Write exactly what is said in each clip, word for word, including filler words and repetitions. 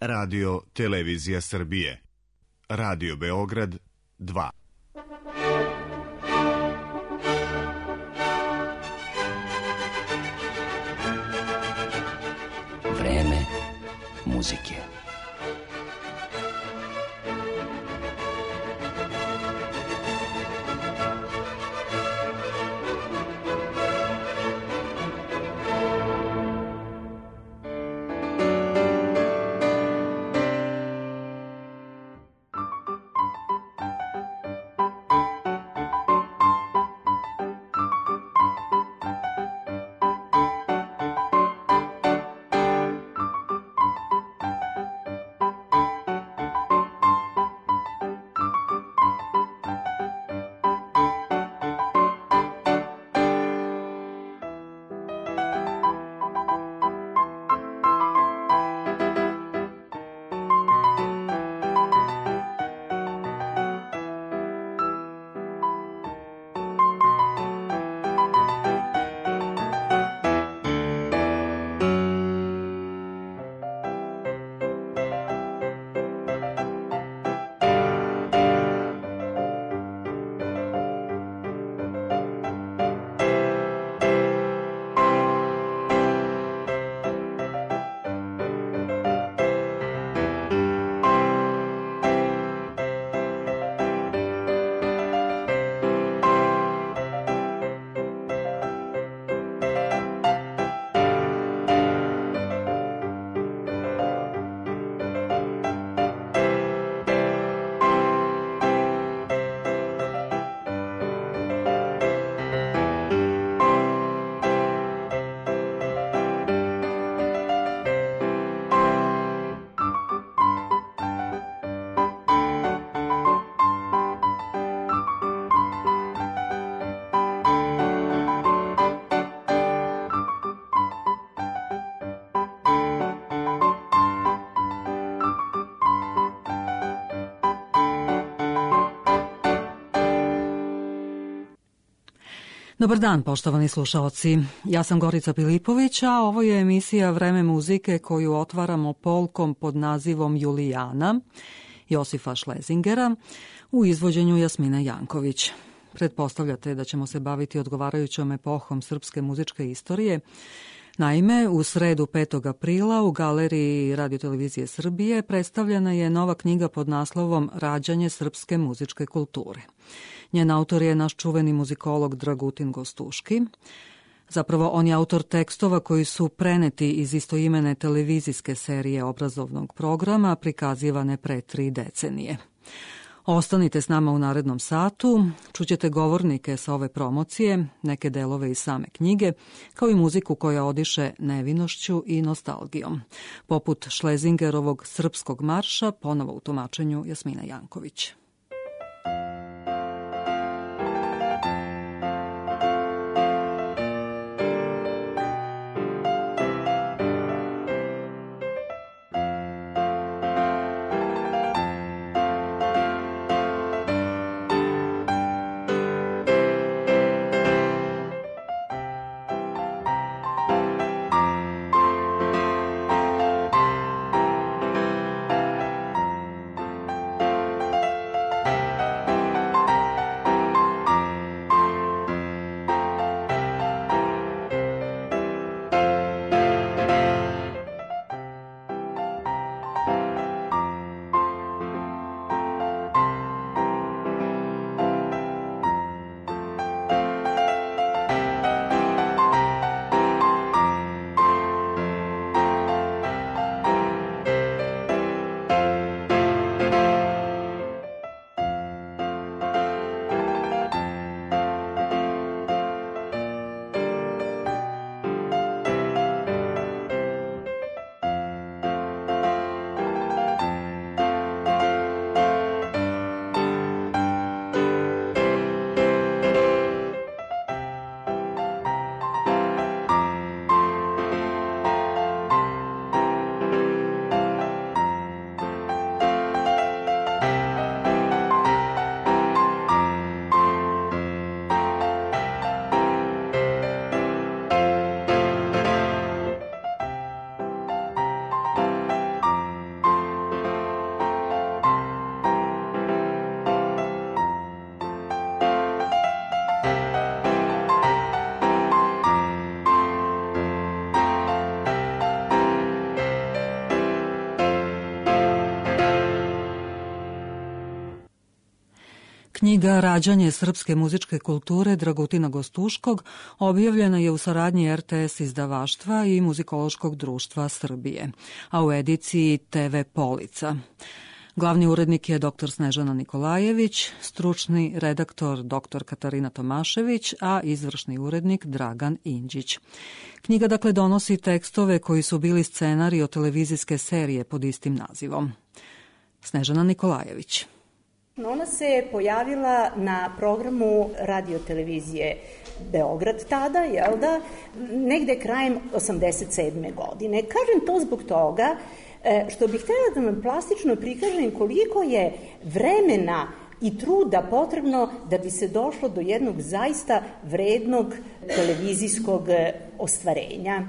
Radio Televizija Srbije. Radio Beograd dva. Vreme muzike. Dobar dan, poštovani slušaoci. Ja sam Gorica Pilipović, a ovo je emisija Vreme muzike koju otvaramo polkom pod nazivom Julijana Josifa Šlezingera u izvođenju Jasmine Janković. Pretpostavljate da ćemo se baviti odgovarajućom epohom srpske muzičke istorije. Naime, u sredu petog aprila u galeriji Radio-televizije Srbije predstavljena je nova knjiga pod naslovom Rađanje srpske muzičke kulture. Njen autor je naš čuveni muzikolog Dragutin Gostuški. Zapravo, on je autor tekstova koji su preneti iz istoimene televizijske serije obrazovnog programa prikazivane pre tri decenije. Ostanite s nama u narednom satu, čućete govornike sa ove promocije, neke delove iz same knjige, kao i muziku koja odiše nevinošću i nostalgijom, poput Šlezingerovog Srpskog marša, ponovo u tumačenju Jasmina Janković. Knjiga Rađanje srpske muzičke kulture Dragutina Gostuškog objavljena je u saradnji er te es izdavaštva i Muzikološkog društva Srbije, a u ediciji te ve Polica. Glavni urednik je doktor Snežana Nikolajević, stručni redaktor doktor Katarina Tomašević, a izvršni urednik Dragan Indžić. Knjiga dakle donosi tekstove koji su bili scenarij od televizijske serije pod istim nazivom. Snežana Nikolajević. Ona se pojavila na programu radiotelevizije Beograd tada, jel da, negde krajem osamdeset sedme godine. Kažem to zbog toga što bih htjela da vam plastično prikažem koliko je vremena i truda potrebno da bi se došlo do jednog zaista vrednog televizijskog ostvarenja.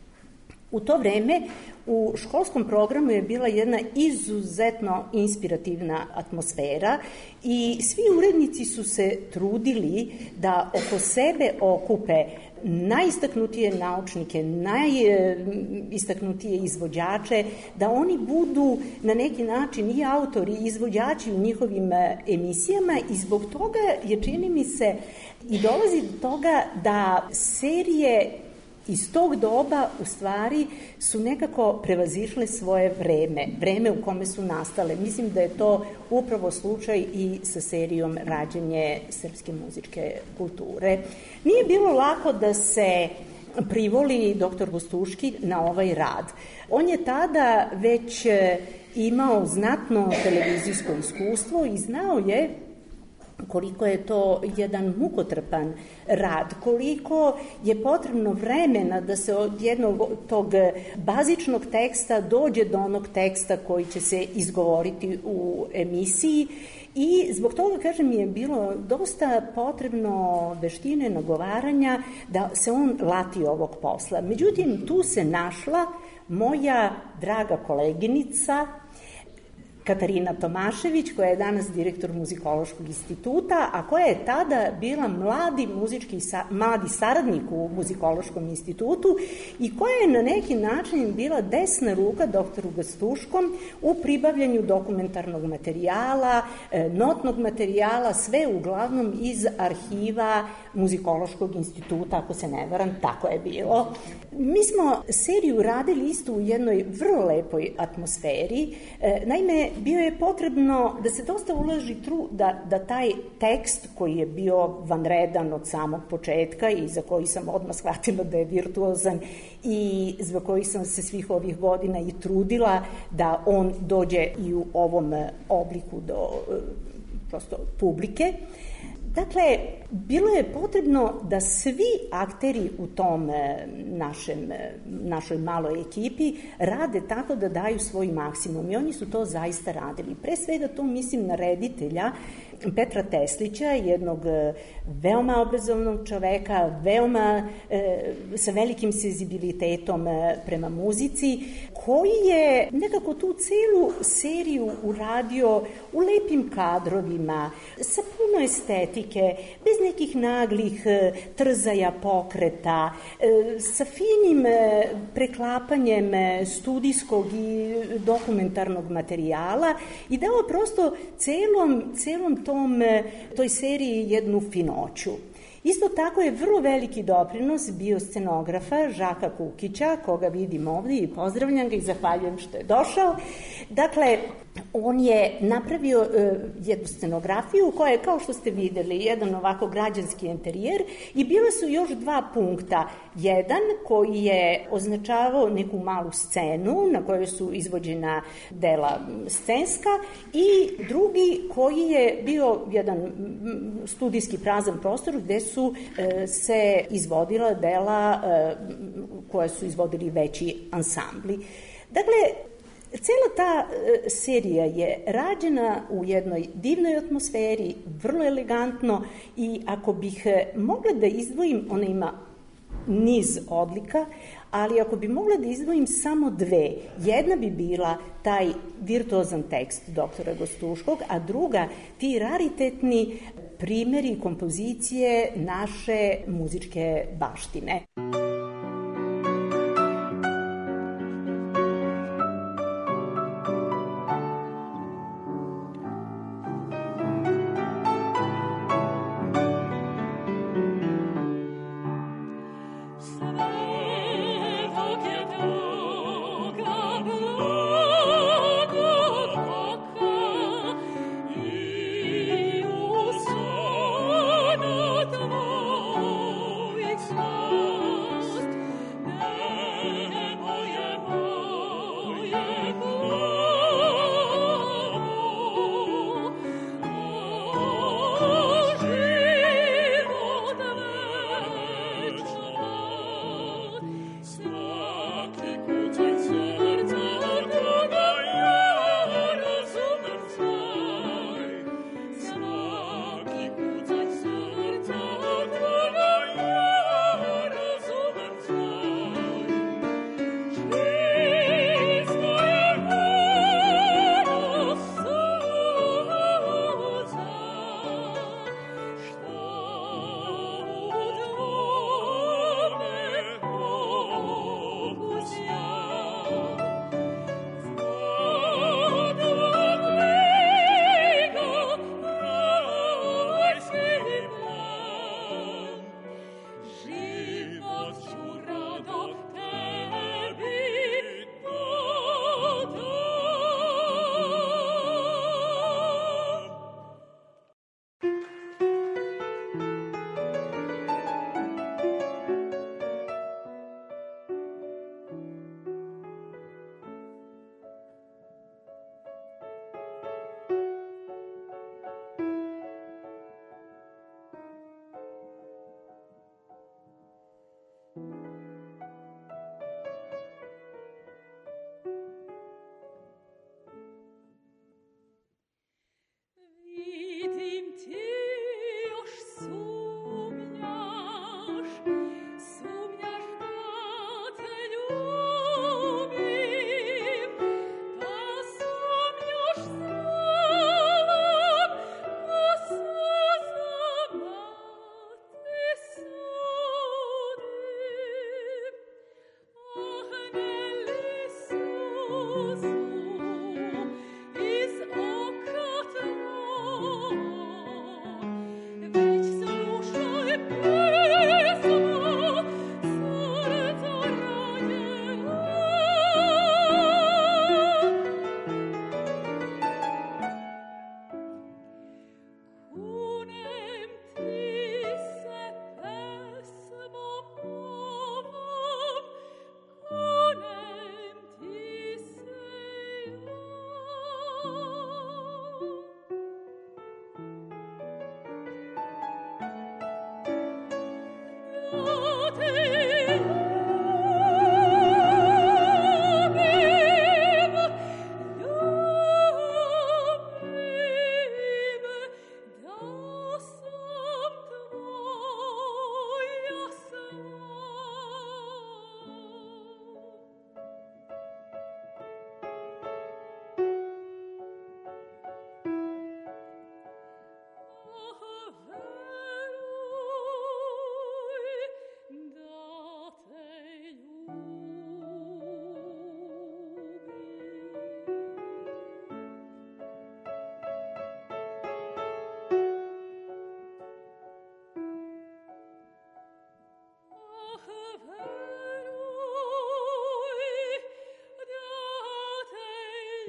U to vreme u školskom programu je bila jedna izuzetno inspirativna atmosfera i svi urednici su se trudili da oko sebe okupe najistaknutije naučnike, najistaknutije izvođače, da oni budu na neki način i autori i izvođači u njihovim emisijama i zbog toga je, čini mi se, i dolazi do toga da serije iz tog doba u stvari su nekako prevazišle svoje vreme, vreme u kome su nastale. Mislim da je to upravo slučaj i sa serijom Rađanje srpske muzičke kulture. Nije bilo lako da se privoli doktor Gostuški na ovaj rad. On je tada već imao znatno televizijsko iskustvo i znao je koliko je to jedan mukotrpan rad, koliko je potrebno vremena da se od jednog tog bazičnog teksta dođe do onog teksta koji će se izgovoriti u emisiji i zbog toga, kažem, mi je bilo dosta potrebno veštine nagovaranja da se on lati ovog posla. Međutim, tu se našla moja draga koleginica Katarina Tomašević, koja je danas direktor Muzikološkog instituta, a koja je tada bila mladi muzički, mladi saradnik u Muzikološkom institutu i koja je na neki način bila desna ruka doktoru Gostuškom u pribavljanju dokumentarnog materijala, notnog materijala, sve uglavnom iz arhiva Muzikološkog instituta, ako se ne varam, tako je bilo. Mi smo seriju radili isto u jednoj vrlo lepoj atmosferi. Naime, bio je potrebno da se dosta uloži trud da, da taj tekst koji je bio vanredan od samog početka i za koji sam odmah shvatila da je virtuozan i za koji sam se svih ovih godina i trudila da on dođe i u ovom obliku do prosto publike. Dakle, bilo je potrebno da svi akteri u tom našem, našoj maloj ekipi rade tako da daju svoj maksimum i oni su to zaista radili. Pre svega to mislim na reditelja Petra Teslića, jednog veoma obrazovnog čoveka, veoma e, sa velikim senzibilitetom prema muzici, koji je nekako tu celu seriju uradio u lepim kadrovima, sa puno estetike, bez nekih naglih trzaja pokreta, e, sa finim preklapanjem studijskog i dokumentarnog materijala i dao prosto celom, celom tom, toj seriji jednu finoću. Isto tako je vrlo veliki doprinos bio scenografa Žaka Kukića, koga vidim ovdje i pozdravljam ga i zahvaljujem što je došao. Dakle, on je napravio uh, jednu scenografiju koja je, kao što ste videli, jedan ovako građanski interijer i bile su još dva punkta. Jedan koji je označavao neku malu scenu na kojoj su izvođena dela scenska i drugi koji je bio jedan studijski prazan prostor gde su uh, se izvodila dela uh, koje su izvodili veći ansambli. Dakle, cela ta e, serija je rađena u jednoj divnoj atmosferi, vrlo elegantno i ako bih e, mogla da izdvojim, ona ima niz odlika, ali ako bi mogla da izdvojim samo dve, jedna bi bila taj virtuozan tekst doktora Gostuškog, a druga ti raritetni primeri kompozicije naše muzičke baštine.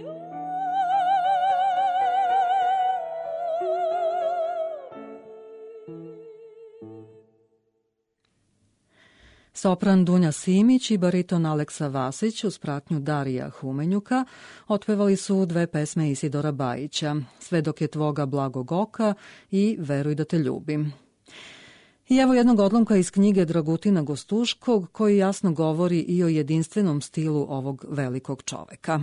Sopran Dunja Simić i bariton Aleksa Vasić uz pratnju Darija Humenjuka otpevali su dve pesme Isidora Bajića, Sve dok je tvoga blagog oka i Veruj da te ljubim. I evo jednog odlomka iz knjige Dragutina Gostuškog koji jasno govori i o jedinstvenom stilu ovog velikog čoveka.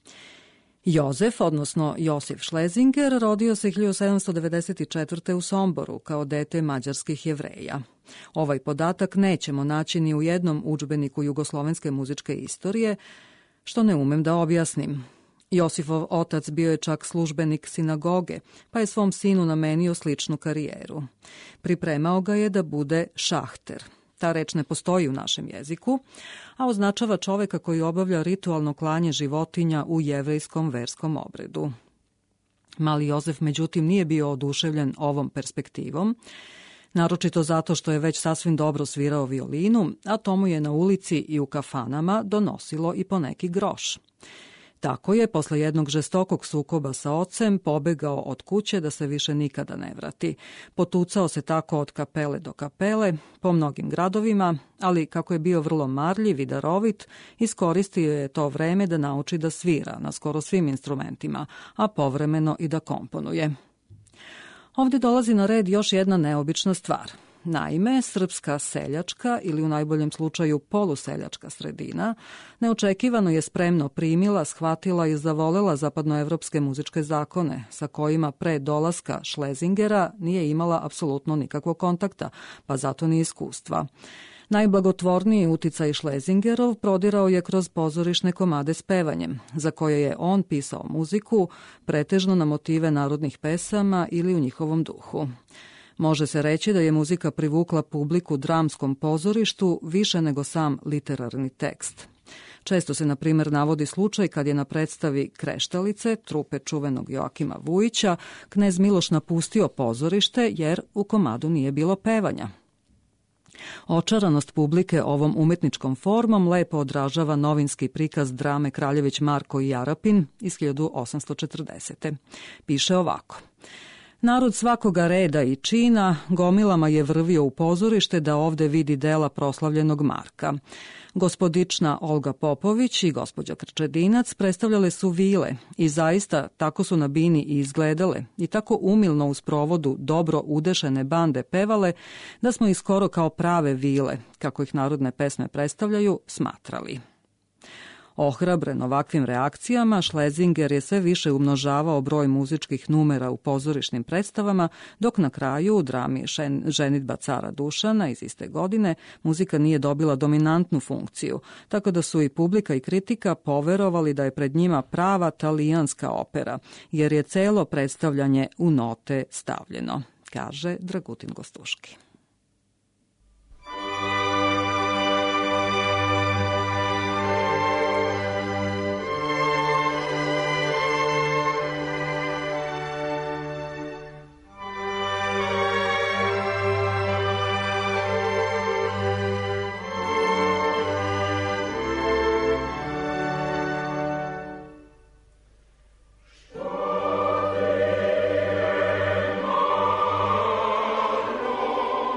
Jozef, odnosno Josif Šlezinger, rodio se hiljadu sedamsto devedeset četvrte. u Somboru kao dete mađarskih Jevreja. Ovaj podatak nećemo naći ni u jednom udžbeniku jugoslovenske muzičke istorije, što ne umem da objasnim. Josifov otac bio je čak službenik sinagoge, pa je svom sinu namenio sličnu karijeru. Pripremao ga je da bude šahter. Ta reč ne postoji u našem jeziku, a označava čoveka koji obavlja ritualno klanje životinja u jevrejskom verskom obredu. Mali Jozef, međutim, nije bio oduševljen ovom perspektivom, naročito zato što je već sasvim dobro svirao violinu, a to mu je na ulici i u kafanama donosilo i po neki groš. Tako je, posle jednog žestokog sukoba sa ocem, pobegao od kuće da se više nikada ne vrati. Potucao se tako od kapele do kapele, po mnogim gradovima, ali kako je bio vrlo marljiv i darovit, iskoristio je to vreme da nauči da svira na skoro svim instrumentima, a povremeno i da komponuje. Ovdje dolazi na red još jedna neobična stvar. Naime, srpska seljačka ili u najboljem slučaju poluseljačka sredina neočekivano je spremno primila, shvatila i zavolela zapadnoevropske muzičke zakone sa kojima pre dolaska Šlezingera nije imala apsolutno nikakvog kontakta, pa zato ni iskustva. Najblagotvorniji uticaj Šlezingerov prodirao je kroz pozorišne komade s pevanjem, za koje je on pisao muziku, pretežno na motive narodnih pesama ili u njihovom duhu. Može se reći da je muzika privukla publiku dramskom pozorištu više nego sam literarni tekst. Često se, na primjer, navodi slučaj kad je na predstavi Kreštalice, trupe čuvenog Joakima Vujića, knez Miloš napustio pozorište jer u komadu nije bilo pevanja. Očaranost publike ovom umetničkom formom lepo odražava novinski prikaz drame Kraljević Marko i Arapin iz hiljadu osamsto četrdesete. Piše ovako: narod svakoga reda i čina gomilama je vrvio u pozorište da ovde vidi dela proslavljenog Marka. Gospodična Olga Popović i gospođa Krčedinac predstavljale su vile i zaista tako su na bini i izgledale i tako umilno u sprovodu dobro udešene bande pevale da smo ih skoro kao prave vile, kako ih narodne pesme predstavljaju, smatrali. Ohrabren ovakvim reakcijama, Šlezinger je sve više umnožavao broj muzičkih numera u pozorišnim predstavama, dok na kraju u drami Ženidba cara Dušana iz iste godine muzika nije dobila dominantnu funkciju, tako da su i publika i kritika poverovali da je pred njima prava talijanska opera, jer je celo predstavljanje u note stavljeno, kaže Dragutin Gostuški. Oh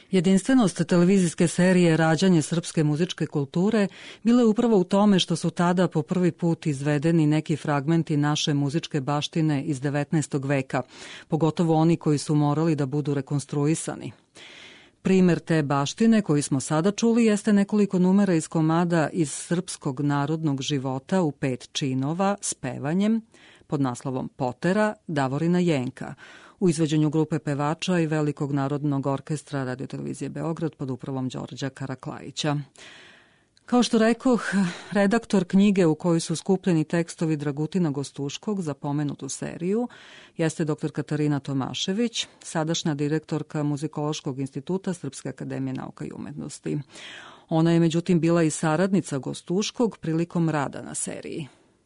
Jedinstvenost televizijske serije Rađanje srpske muzičke kulture bila je upravo u tome što su tada po prvi put izvedeni neki fragmenti naše muzičke baštine iz devetnaestog veka, pogotovo oni koji su morali da budu rekonstruisani. Primer te baštine koji smo sada čuli jeste nekoliko numera iz komada iz srpskog narodnog života u pet činova s pevanjem pod naslovom Potera Davorina Jenka, u izvođenju grupe pevača i Velikog narodnog orkestra Radio-televizije Beograd pod upravom Đorđa Karaklajića. Kao što rekoh, redaktor knjige u kojoj su skupljeni tekstovi Dragutina Gostuškog za pomenutu seriju jeste doktor Katarina Tomašević, sadašnja direktorka Muzikološkog instituta Srpske akademije nauka i umetnosti. Ona je međutim bila i saradnica Gostuškog prilikom rada na seriji.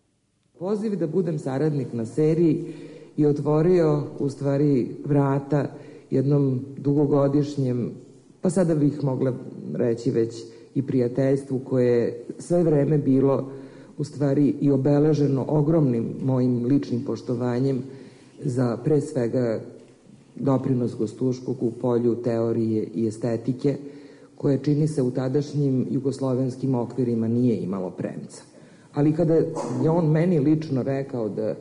Poziv da budem saradnik na seriji i otvorio u stvari vrata jednom dugogodišnjem, pa sada bih mogla reći već i prijateljstvu koje je sve vreme bilo u stvari i obeleženo ogromnim mojim ličnim poštovanjem za pre svega doprinos Gostuškog u polju teorije i estetike, koje čini se u tadašnjim jugoslovenskim okvirima nije imalo premca. Ali kada je on meni lično rekao da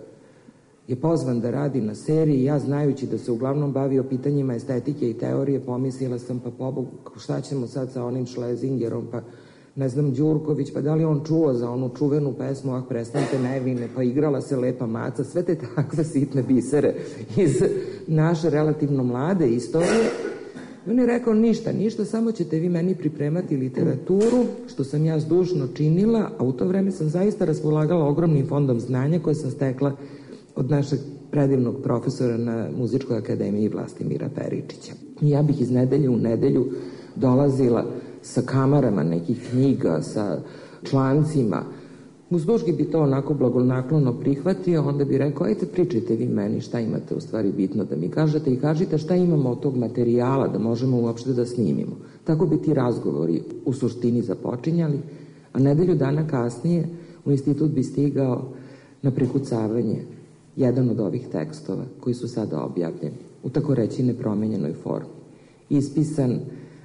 je pozvan da radi na seriji, ja znajući da se uglavnom bavio pitanjima estetike i teorije, pomislila sam, pa pobogu, šta ćemo sad sa onim Šlezingerom, pa ne znam, Đurković, pa da li on čuo za onu čuvenu pesmu Ah, prestanite nevine, pa igrala se Lepa maca, sve te takve sitne bisere iz naše relativno mlade istorije. I on je rekao, ništa, ništa, samo ćete vi meni pripremati literaturu, što sam ja zdušno činila, a u to vreme sam zaista raspolagala ogromnim fondom znanja koje sam stekla od našeg predivnog profesora na Muzičkoj akademiji Vlastimira Peričića. I ja bih iz nedelje u nedelju dolazila sa kamarama nekih knjiga, sa člancima. Gostuški bi to onako blagonaklono prihvatio, onda bi rekao, ajte pričajte vi meni šta imate u stvari bitno da mi kažete i kažite šta imamo od tog materijala da možemo uopšte da snimimo. Tako bi ti razgovori u suštini započinjali, a nedelju dana kasnije u institut bi stigao na prekucavanje jedan od ovih tekstova koji su sada objavljeni u tako reći nepromenjenoj formi. Ispisan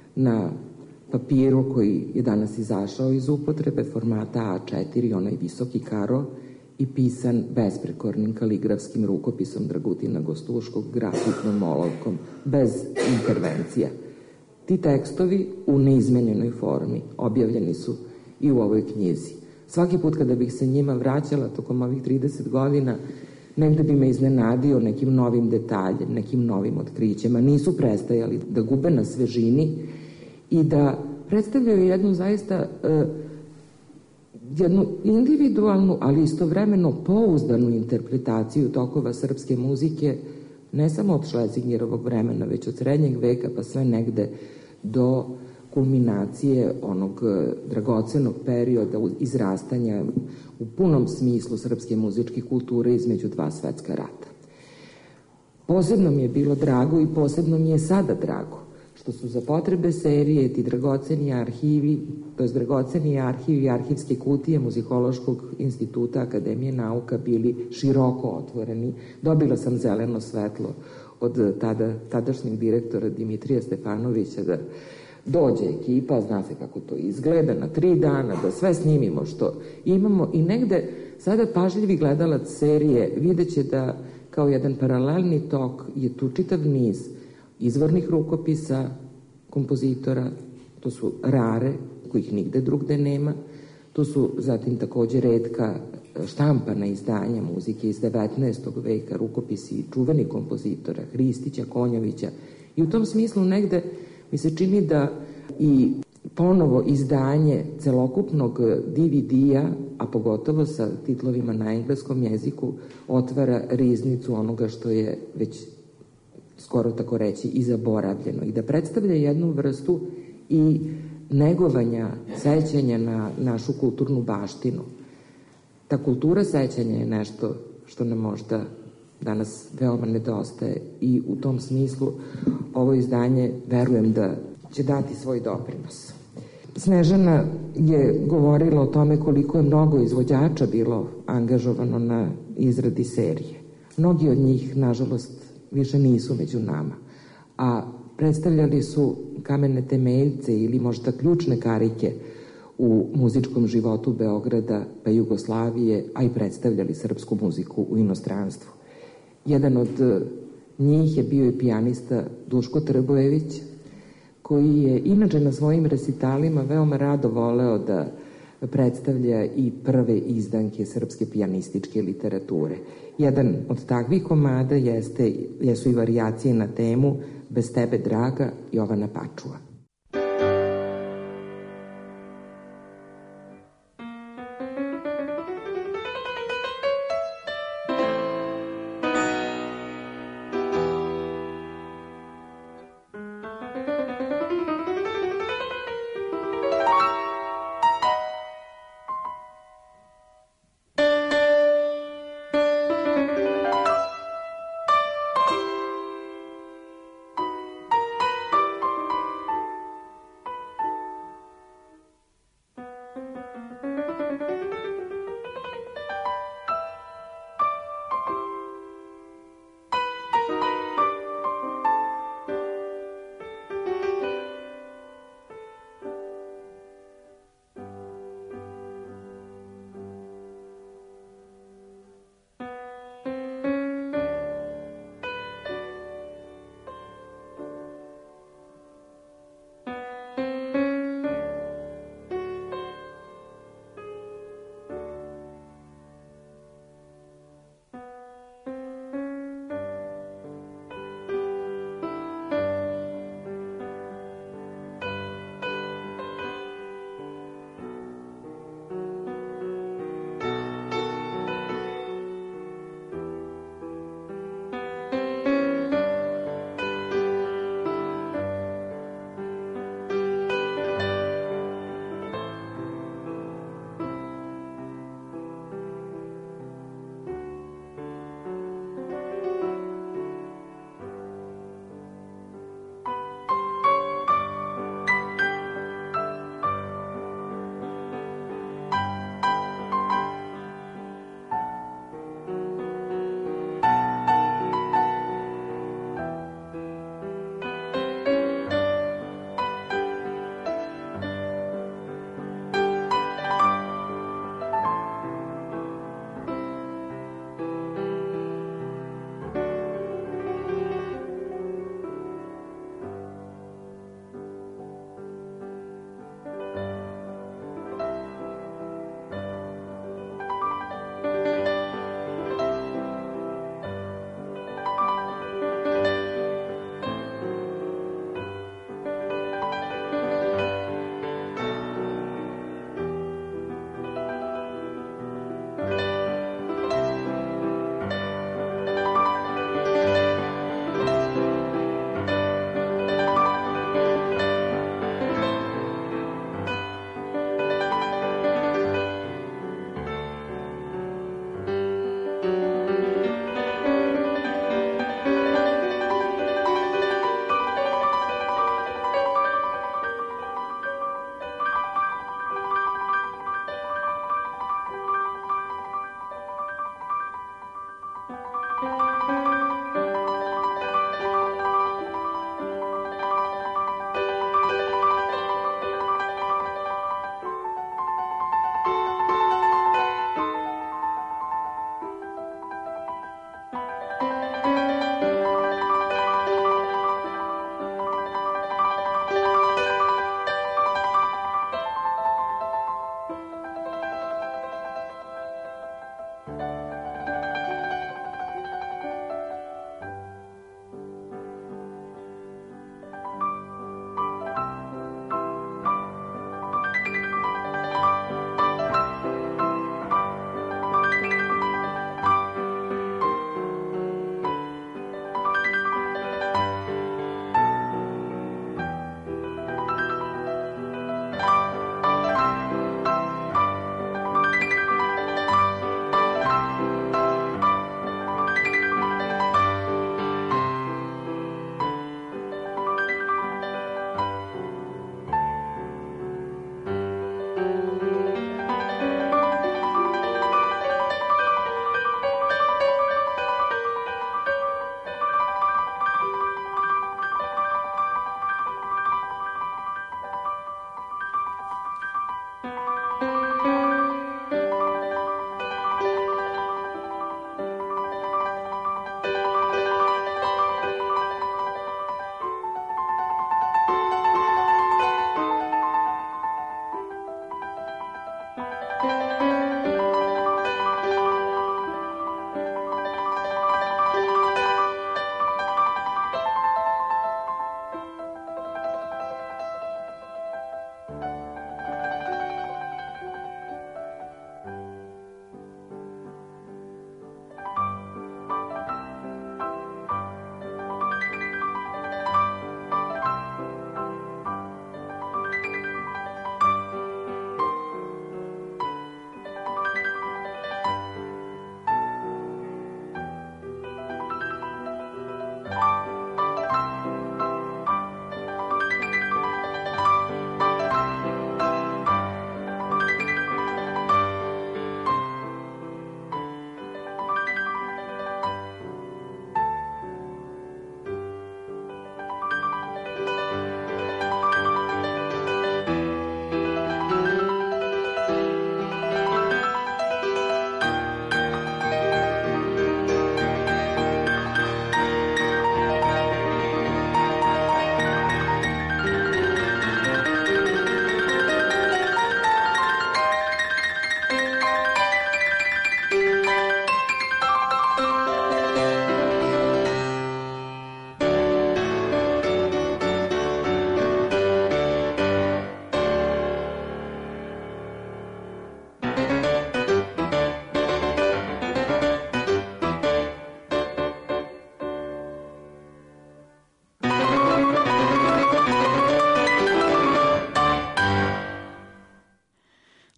na papiru koji je danas izašao iz upotrebe, formata A četiri, onaj visoki karo, i pisan besprekornim kaligrafskim rukopisom Dragutina Gostuškog, grafitnom olovkom, bez intervencija. Ti tekstovi u neizmenjenoj formi objavljeni su i u ovoj knjizi. Svaki put kada bih se njima vraćala tokom ovih trideset godina, negde bi me iznenadio nekim novim detaljem, nekim novim otkrićima. Nisu prestajali da gube na svežini i da predstavljaju jednu zaista uh, jednu individualnu, ali istovremeno pouzdanu interpretaciju tokova srpske muzike, ne samo od Šlezingerovog vremena, već od srednjeg veka pa sve negde do kulminacije onog dragocenog perioda izrastanja u punom smislu srpske muzičke kulture između dva svetska rata. Posebno mi je bilo drago i posebno mi je sada drago što su za potrebe serije ti dragoceni arhivi, to je dragoceni arhivi i arhivske kutije Muzikološkog instituta Akademije nauka bili široko otvoreni. Dobila sam zeleno svetlo od tada, tadašnjeg direktora Dimitrija Stefanovića da dođe ekipa, zna se kako to izgleda, na tri dana, da sve snimimo što imamo i negde sada pažljivi gledalac serije vidjet će da kao jedan paralelni tok je tu čitav niz izvornih rukopisa kompozitora, to su rare, kojih nigde drugde nema, to su zatim takođe retka štampana izdanja muzike iz devetnaestog veka, rukopisi čuvenih kompozitora, Hristića, Konjovića, i u tom smislu negde mi se čini da i ponovo izdanje celokupnog D V D-a, a pogotovo sa titlovima na engleskom jeziku, otvara riznicu onoga što je već skoro tako reći i zaboravljeno i da predstavlja jednu vrstu i negovanja, sećanja na našu kulturnu baštinu. Ta kultura sećanja je nešto što nam možda danas veoma nedostaje i u tom smislu ovo izdanje verujem da će dati svoj doprinos. Snežana je govorila o tome koliko je mnogo izvođača bilo angažovano na izradi serije. Mnogi od njih, nažalost, više nisu među nama, a predstavljali su kamene temeljce ili možda ključne karike u muzičkom životu Beograda pa Jugoslavije, a i predstavljali srpsku muziku u inostranstvu. Jedan od njih je bio i pijanista Duško Trbojević, koji je inače na svojim recitalima veoma rado voleo da predstavlja i prve izdanke srpske pijanističke literature. Jedan od takvih komada jeste, jesu i varijacije na temu Bez tebe draga Jovana Pačua.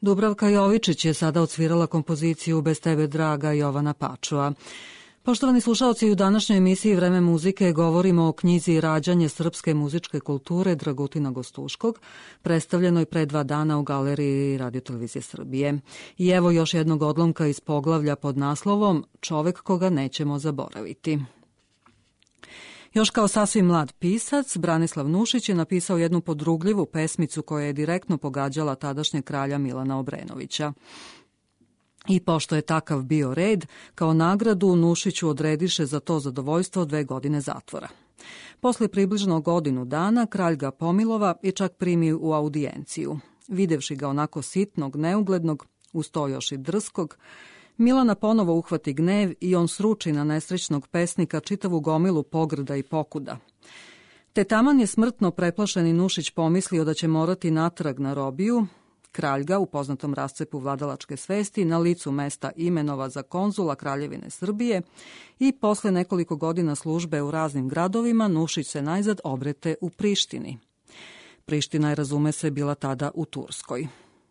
Dubravka Jovičić je sada odsvirala kompoziciju Bez tebe draga Jovana Pačua. Poštovani slušaoci, u današnjoj emisiji Vreme muzike govorimo o knjizi Rađanje srpske muzičke kulture Dragutina Gostuškog, predstavljenoj pre dva dana u galeriji Radio-televizije Srbije. I evo još jednog odlomka iz poglavlja pod naslovom Čovek koga nećemo zaboraviti. Još kao sasvim mlad pisac, Branislav Nušić je napisao jednu podrugljivu pesmicu koja je direktno pogađala tadašnjeg kralja Milana Obrenovića. I pošto je takav bio red, kao nagradu Nušiću odrediše za to zadovoljstvo dve godine zatvora. Posle približno godinu dana kralj ga pomilova i čak primi u audijenciju. Videvši ga onako sitnog, neuglednog, uz to još i drskog, Milana ponovo uhvati gnev i on sruči na nesrećnog pesnika čitavu gomilu pogrda i pokuda. Te taman je smrtno preplašeni Nušić pomislio da će morati natrag na robiju, kralj ga u poznatom rascepu vladalačke svesti na licu mesta imenova za konzula Kraljevine Srbije i posle nekoliko godina službe u raznim gradovima Nušić se najzad obrete u Prištini. Priština je, razume se, bila tada u Turskoj.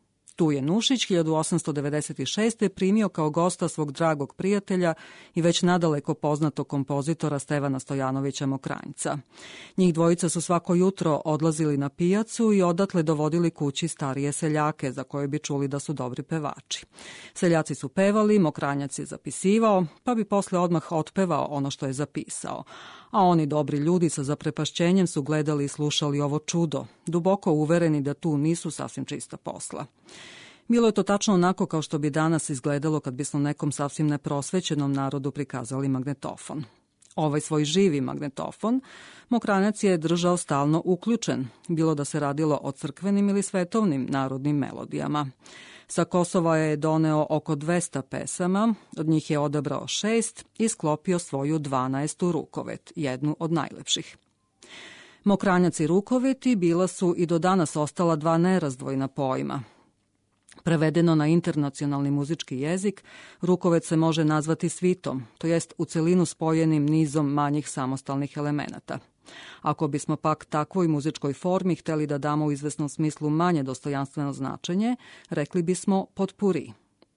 Tu je Nušić hiljadu osamsto devedeset šeste. primio kao gosta svog dragog prijatelja i već nadaleko poznatog kompozitora Stevana Stojanovića Mokranjca. Njih dvojica su svako jutro odlazili na pijacu i odatle dovodili kući starije seljake za koje bi čuli da su dobri pevači. Seljaci su pevali, Mokranjac je zapisivao, pa bi posle odmah otpevao ono što je zapisao. A oni dobri ljudi sa zaprepašćenjem su gledali i slušali ovo čudo, duboko uvereni da tu nisu sasvim čista posla. Bilo je to tačno onako kao što bi danas izgledalo kad bismo nekom sasvim neprosvećenom narodu prikazali magnetofon. Ovaj svoj živi magnetofon Mokranjac je držao stalno uključen, bilo da se radilo o crkvenim ili svetovnim narodnim melodijama. Sa Kosova je doneo oko dvesta pesama, od njih je odabrao šest i sklopio svoju dvanaestu rukovet, jednu od najlepših. Mokranjac i rukoveti bila su i do danas ostala dva nerazdvojna pojma. Prevedeno na internacionalni muzički jezik, rukovet se može nazvati svitom, to jest u celinu spojenim nizom manjih samostalnih elemenata. Ako bismo pak takvoj muzičkoj formi hteli da damo u izvesnom smislu manje dostojanstveno značenje, rekli bismo potpuri.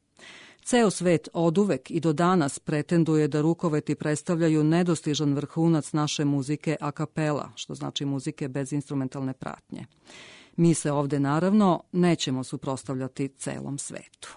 Ceo svet oduvek i do danas pretenduje da rukoveti predstavljaju nedostižan vrhunac naše muzike a kapela, što znači muzike bez instrumentalne pratnje. Mi se ovde, naravno, nećemo suprotstavljati celom svetu.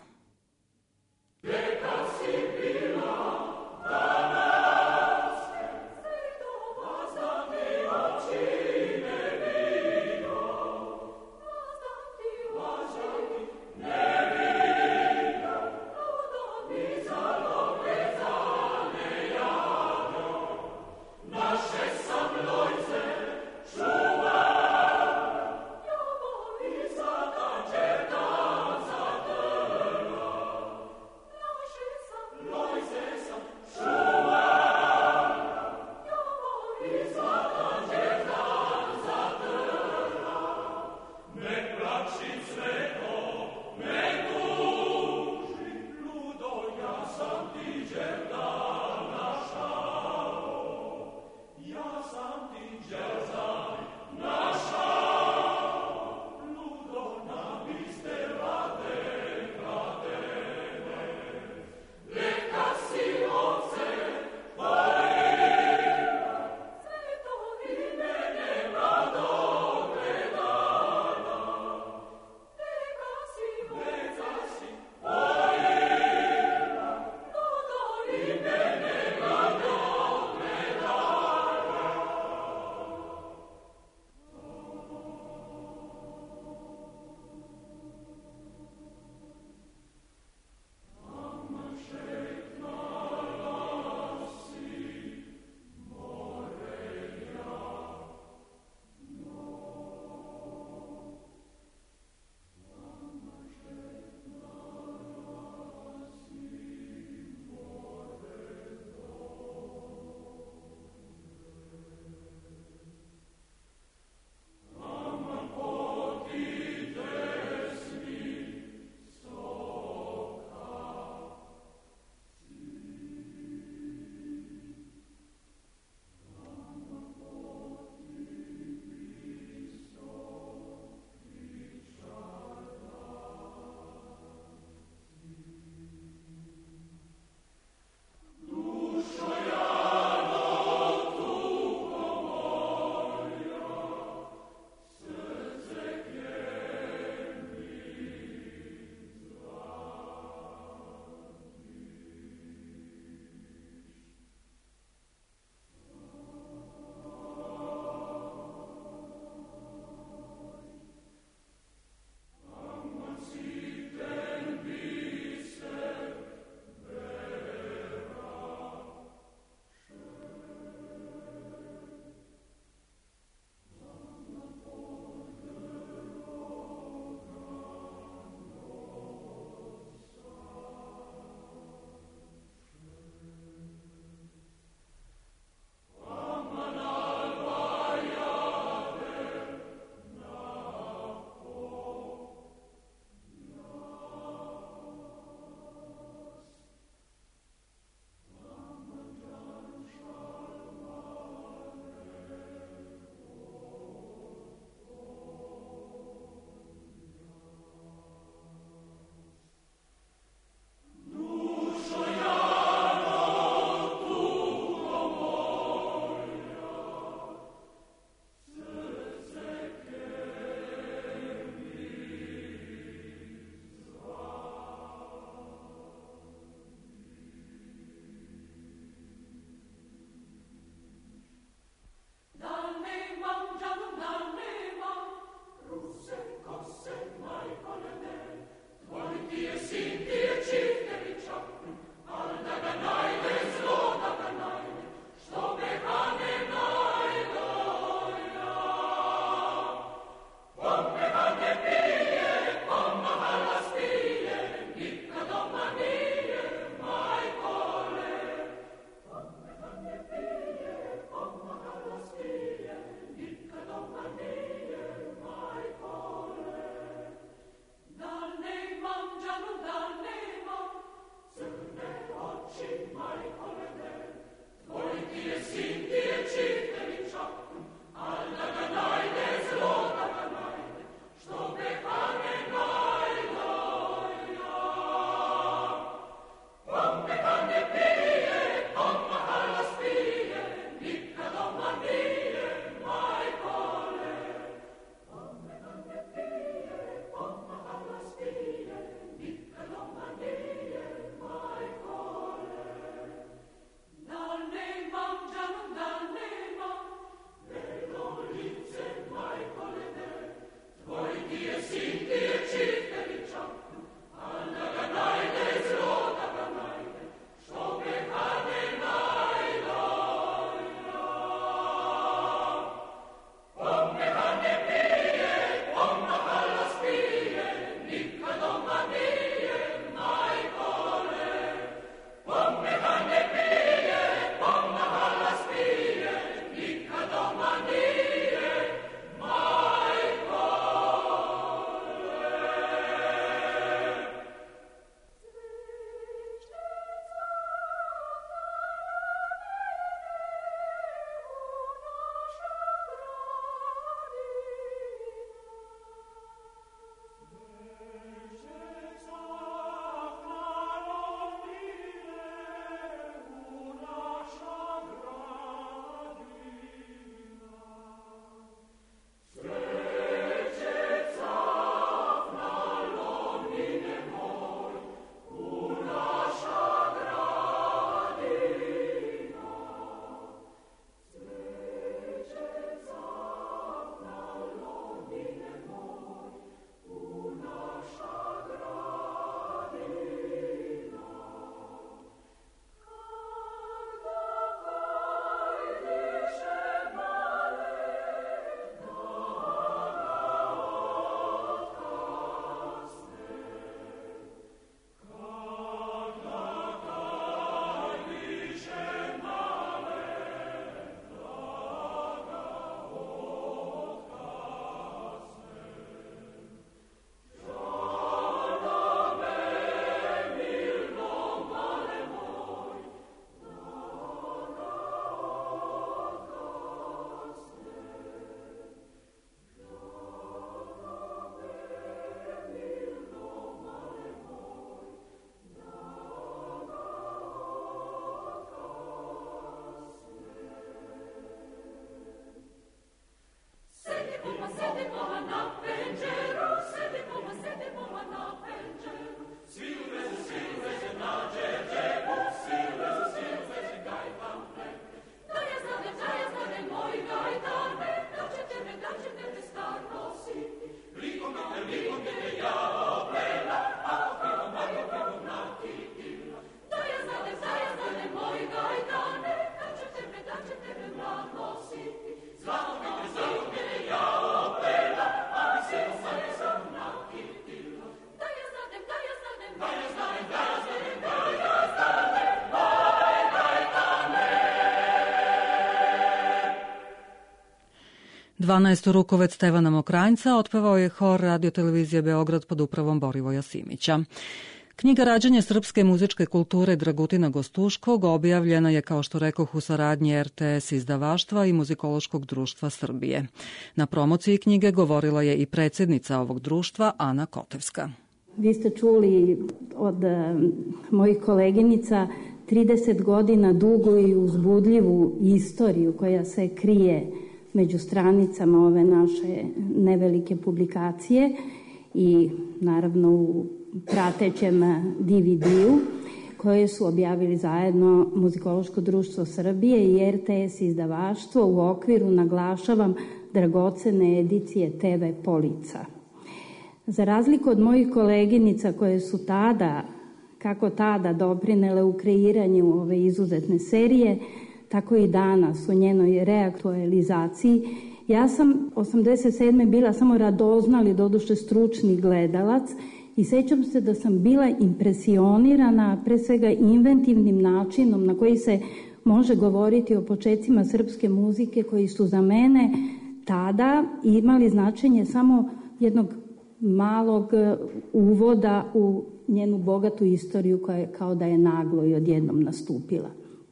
Dvanaesto rukovec Stevana Mokranjca otpevao je hor Radio-televizije Beograd pod upravom Borivoja Simića. Knjiga Rađanje srpske muzičke kulture Dragutina Gostuškog objavljena je, kao što rekoh, u saradnji er te es izdavaštva i Muzikološkog društva Srbije. Na promociji knjige govorila je i predsjednica ovog društva, Ana Kotevska. Vi ste čuli od mojih koleginica trideset godina dugu i uzbudljivu istoriju koja se krije među stranicama ove naše nevelike publikacije i naravno u pratećem de ve de-u koje su objavili zajedno Muzikološko društvo Srbije i er te es izdavaštvo u okviru, naglašavam, dragocene edicije te ve polica. Za razliku od mojih koleginica koje su tada, kako tada doprinele u kreiranju ove izuzetne serije, tako i danas u njenoj reaktualizaciji, ja sam osamdeset sedme bila samo radoznali, doduše stručni gledalac i sećam se da sam bila impresionirana pre svega inventivnim načinom na koji se može govoriti o početcima srpske muzike koji su za mene tada imali značenje samo jednog malog uvoda u njenu bogatu istoriju koja je kao da je naglo i odjednom nastupila.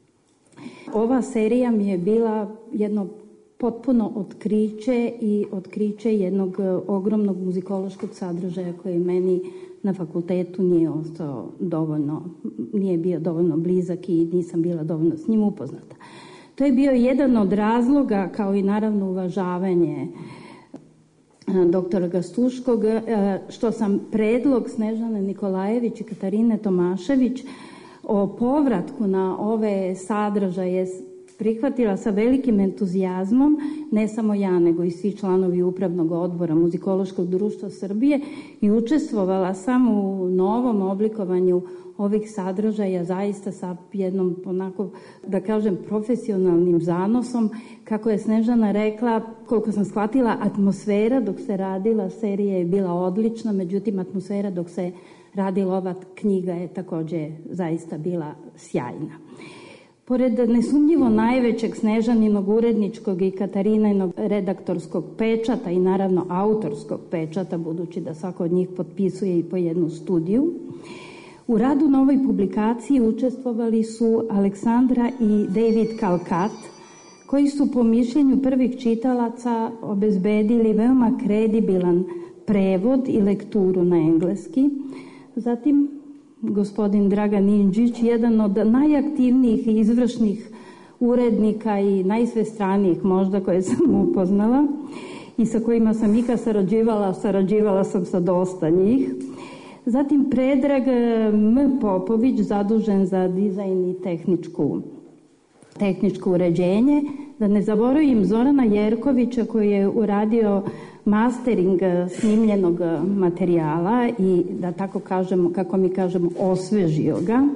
Ova serija mi je bila jedno potpuno otkriće i otkriće jednog ogromnog muzikološkog sadržaja koji meni na fakultetu nije ostao dovoljno, nije bio dovoljno blizak i nisam bila dovoljno s njim upoznata. To je bio jedan od razloga, kao i naravno uvažavanje doktora Gostuškog, što sam predlog Snežane Nikolajević i Katarine Tomašević o povratku na ove sadržaje prihvatila sa velikim entuzijazmom, ne samo ja, nego i svi članovi upravnog odbora Muzikološkog društva Srbije i učestvovala sam u novom oblikovanju ovih sadržaja zaista sa jednom, onako, da kažem, profesionalnim zanosom. Kako je Snežana rekla, koliko sam shvatila, atmosfera dok se radila serija je bila odlična, međutim atmosfera dok se radila ova knjiga je takođe zaista bila sjajna. Pored nesumnjivo najvećeg Snežaninog uredničkog i Katarinenog redaktorskog pečata i naravno autorskog pečata, budući da svako od njih potpisuje i po jednu studiju, u radu na ovoj publikaciji učestvovali su Aleksandra i David Kalkat, koji su po mišljenju prvih čitalaca obezbedili veoma kredibilan prevod i lekturu na engleski. Zatim gospodin Dragan Indžić, jedan od najaktivnijih i izvršnih urednika i najsvestranijih možda koje sam upoznala i sa kojima sam ikad sarađivala, sarađivala sam sa dosta njih. Zatim Predrag M. Popović, zadužen za dizajn i tehničku, tehničko uređenje. Da ne zaboravim Zorana Jerkovića koji je uradio mastering snimljenog materijala i da tako kažemo, kako mi kažemo, osvežio ga.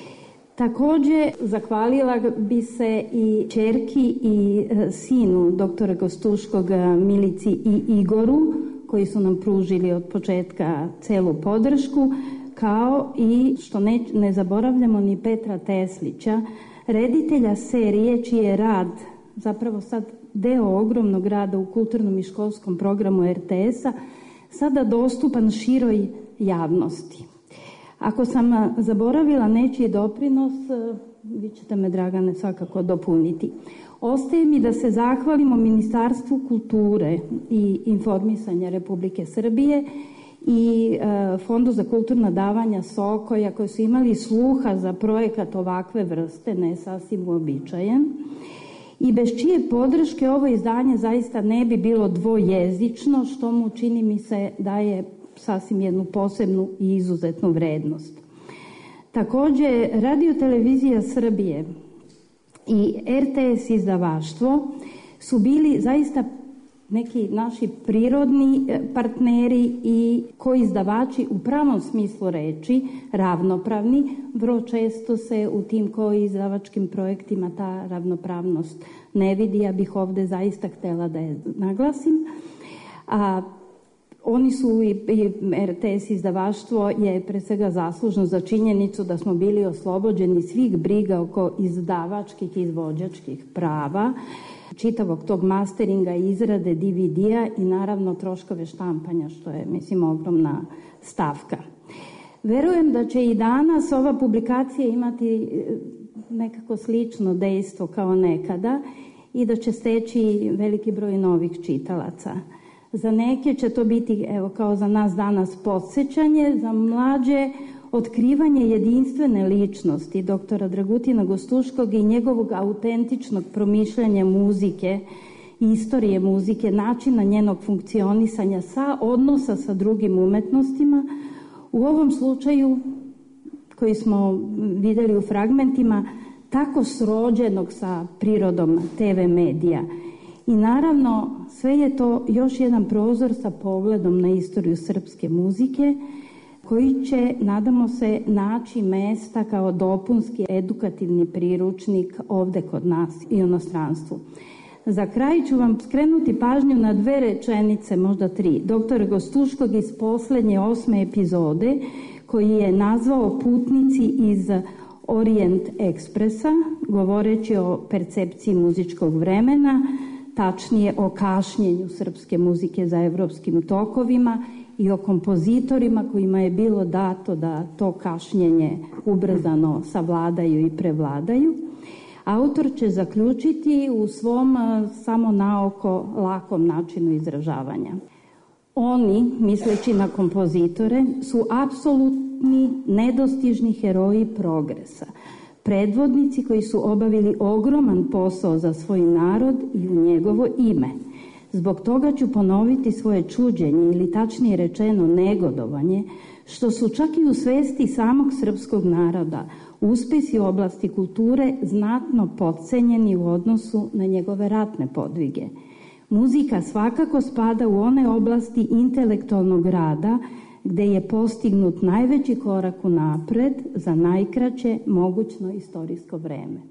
Takođe, zahvalila bi se i ćerki i sinu doktora Gostuškog, Milici i Igoru, koji su nam pružili od početka celu podršku, kao i, što ne, ne zaboravljamo, ni Petra Teslića, reditelja serije čiji je rad zapravo sad deo ogromnog rada u kulturnom i školskom programu er te es-a, sada dostupan široj javnosti. Ako sam zaboravila nečiji doprinos, vi ćete me, Dragane, svakako dopuniti. Ostaje mi da se zahvalimo Ministarstvu kulture i informisanja Republike Srbije i Fondu za kulturna davanja Sokoja, koji su imali sluha za projekat ovakve vrste, ne sasvim uobičajen, i bez čije podrške ovo izdanje zaista ne bi bilo dvojezično, što mu, čini mi se, daje sasvim jednu posebnu i izuzetnu vrednost. Takođe, Radio-televizija Srbije i er te es izdavaštvo su bili zaista neki naši prirodni partneri i koji izdavači u pravom smislu reči, ravnopravni. Vrlo često se u tim koji izdavačkim projektima ta ravnopravnost ne vidi. Ja bih ovde zaista htela da je naglasim. A oni su i er te es izdavaštvo je pre svega zaslužno za činjenicu da smo bili oslobođeni svih briga oko izdavačkih i izvođačkih prava, čitavog tog masteringa i izrade D V D-a i naravno troškove štampanja, što je, mislim, ogromna stavka. Verujem da će i danas ova publikacija imati nekako slično dejstvo kao nekada i da će steći veliki broj novih čitalaca. Za neke će to biti, evo kao za nas danas, podsjećanje, za mlađe otkrivanje jedinstvene ličnosti doktora Dragutina Gostuškog i njegovog autentičnog promišljanja muzike, istorije muzike, načina njenog funkcionisanja, sa odnosa sa drugim umetnostima. U ovom slučaju, koji smo vidjeli u fragmentima, tako srođenog sa prirodom te ve medija. I naravno, sve je to još jedan prozor sa pogledom na istoriju srpske muzike, koji će, nadamo se, naći mesta kao dopunski edukativni priručnik ovde kod nas i u inostranstvu. Za kraj ću vam skrenuti pažnju na dve rečenice, možda tri, doktora Gostuškog iz poslednje osme epizode, koji je nazvao Putnici iz Orient Ekspresa, govoreći o percepciji muzičkog vremena, tačnije o kašnjenju srpske muzike za evropskim tokovima i o kompozitorima kojima je bilo dato da to kašnjenje ubrzano savladaju i prevladaju. Autor će zaključiti u svom samo naoko lakom načinu izražavanja. Oni, misleći na kompozitore, su apsolutni nedostižni heroji progresa, predvodnici koji su obavili ogroman posao za svoj narod i u njegovo ime. Zbog toga ću ponoviti svoje čuđenje ili tačnije rečeno negodovanje, što su čak i u svesti samog srpskog naroda uspesi u oblasti kulture znatno podcenjeni u odnosu na njegove ratne podvige. Muzika svakako spada u one oblasti intelektualnog rada gde je postignut najveći korak unapred za najkraće mogućno istorijsko vreme.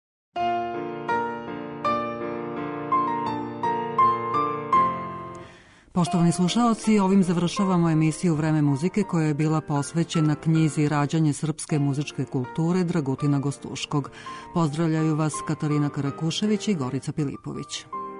Poštovani slušaoci, ovim završavamo emisiju Vreme muzike koja je bila posvećena knjizi Rađanje srpske muzičke kulture Dragutina Gostuškog. Pozdravljaju vas Katarina Karakušević i Gorica Pilipović.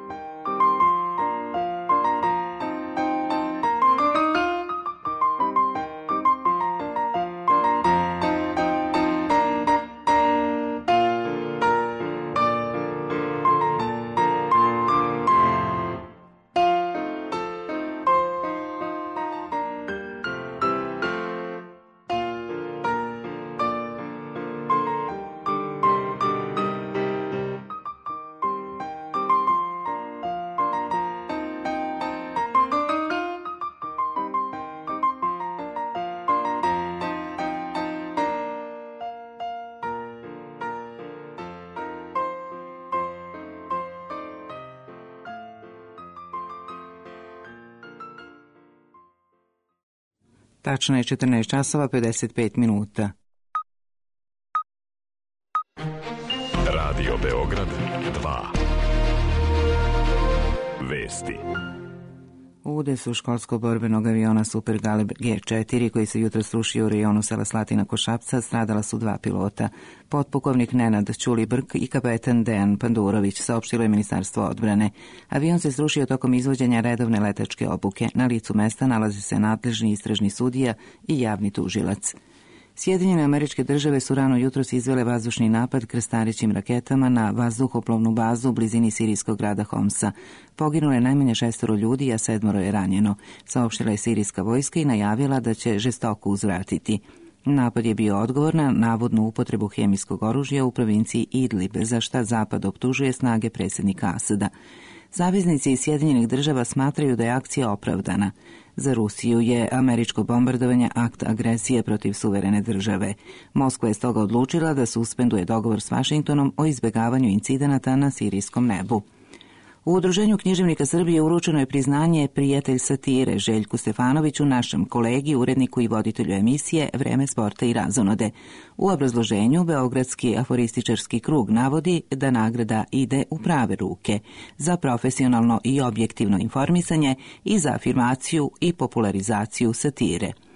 Tačno je četrnaest časova pedeset pet minuta. Radio Beograd dva. Vesti. U udesu školskog borbenog aviona Super Galeb G četiri koji se jutro srušio u rejonu sela Slatina kod Šapca stradala su dva pilota. Potpukovnik Nenad Ćulibrk i kapetan Dejan Pandurović, saopštilo je Ministarstvo odbrane. Avion se srušio tokom izvođenja redovne letačke obuke. Na licu mesta nalazi se nadležni istražni sudija i javni tužilac. Sjedinjene Američke Države su rano jutros izvele vazdušni napad krstarećim raketama na vazduhoplovnu bazu u blizini sirijskog grada Homsa. Poginulo je najmanje šestoro ljudi, a sedmoro je ranjeno. Saopštila je sirijska vojska i najavila da će žestoko uzvratiti. Napad je bio odgovor na navodnu upotrebu hemijskog oružja u provinciji Idlib, za šta Zapad optužuje snage predsjednika Asada. Saveznici iz Sjedinjenih Država smatraju da je akcija opravdana. Za Rusiju je američko bombardovanje akt agresije protiv suverene države. Moskva je stoga odlučila da suspenduje dogovor s Vašingtonom o izbjegavanju incidenata na sirijskom nebu. U Udruženju književnika Srbije uručeno je priznanje Prijatelj satire Željku Stefanoviću, našem kolegi, uredniku i voditelju emisije Vreme sporta i razonode. U obrazloženju Beogradski aforističarski krug navodi da nagrada ide u prave ruke za profesionalno i objektivno informisanje i za afirmaciju i popularizaciju satire.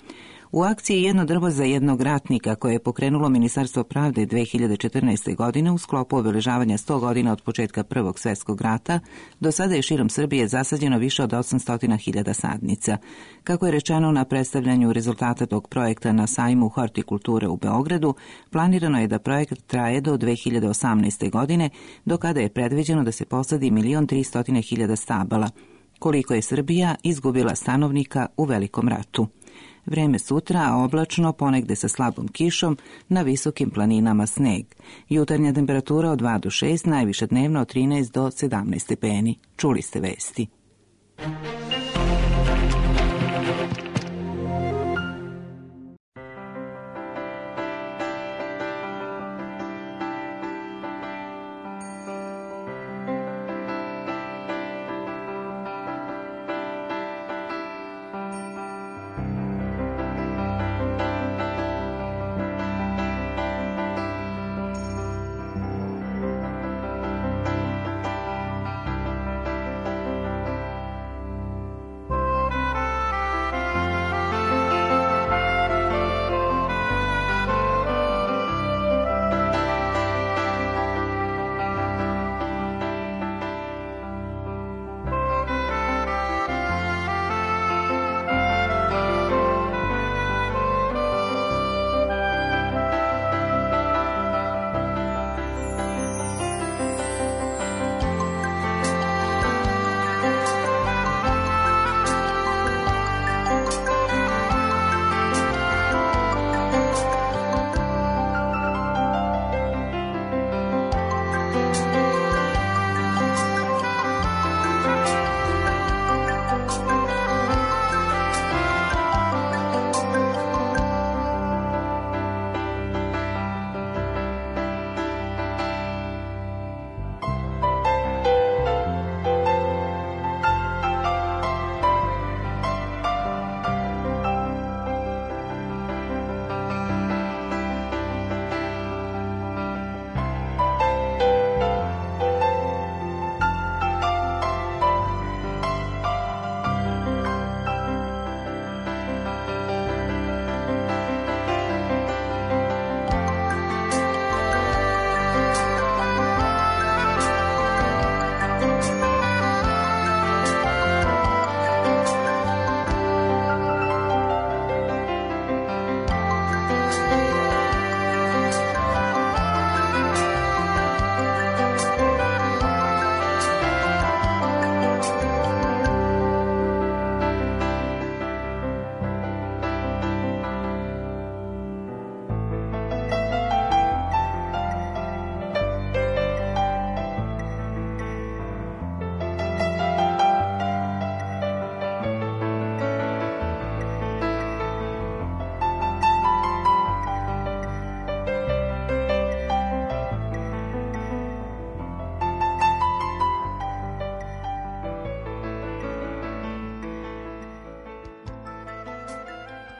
U akciji Jedno drvo za jednog ratnika koje je pokrenulo Ministarstvo pravde dve hiljade četrnaeste. godine u sklopu obeležavanja sto godina od početka Prvog svjetskog rata, do sada je širom Srbije zasađeno više od osamsto hiljada sadnica. Kako je rečeno na predstavljanju rezultata tog projekta na sajmu hortikulture u Beogradu, planirano je da projekt traje do dve hiljade osamnaeste. godine, do kada je predviđeno da se posadi milion tristo hiljada stabala. Koliko je Srbija izgubila stanovnika u Velikom ratu. Vreme sutra oblačno, ponegde sa slabom kišom, na visokim planinama sneg. Jutarnja temperatura od dva do šest, najviše dnevno od trinaest do sedamnaest stepeni. Čuli ste vesti.